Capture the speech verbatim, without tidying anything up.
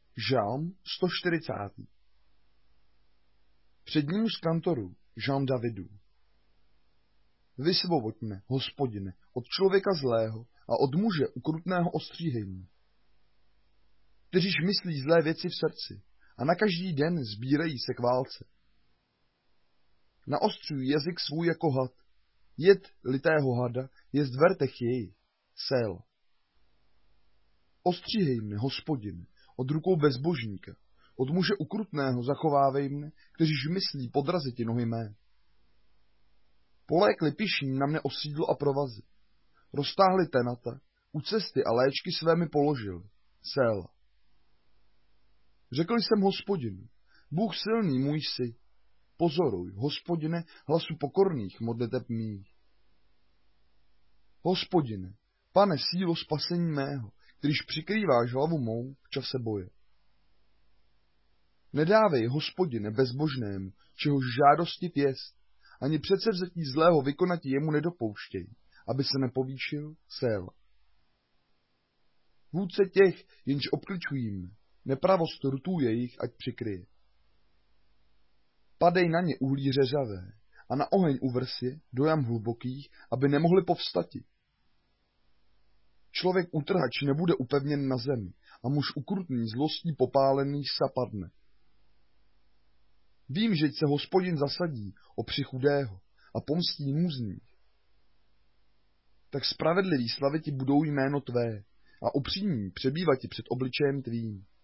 Žálm sto čtyřicátý. Před ním z kantoru Žálm Davidu. Vysvoboď mne, Hospodine, od člověka zlého a od muže ukrutného ostříhej mě. Kteříž myslí zlé věci v srdci a na každý den sbírají se k válce. Naostřují jazyk svůj jako had, jed litého hada je z dvertech jej, Séla. Ostříhej mne, Hospodine, od rukou bezbožníka, od muže ukrutného zachovávej mne, kteříž myslí podraziti nohy mé. Polékli pyšní na mne osídlo a provazy, roztáhli tenata, u cesty a léčky své mi položili, Séla. Řekl jsem Hospodinu, Bůh silný můj jsi, pozoruj, Hospodine, hlasu pokorných modliteb mých. Hospodine, Pane, sílo spasení mého, když přikrýváš hlavu mou v čase boje. Nedávej, Hospodine, bezbožnému, čehož žádosti pěst, ani předsevzetí zlého vykonati jemu nedopouštěj, aby se nepovýšil, Séla. Vůdce těch, jenž obkličují mne, nepravost rtů jejich, ať přikryje. Padej na ně uhlí řeřavé a na oheň uvrs je do jam hlubokých, aby nemohli povstati. Člověk utrhač nebude upevněn na zemi a muž ukrutný zlostí popálený sapadne. Vím, že se Hospodin zasadí o při chudého a pomstí nůzných. Tak spravedliví slaviti budou jméno tvé a upřímní přebývati před obličejem tvým.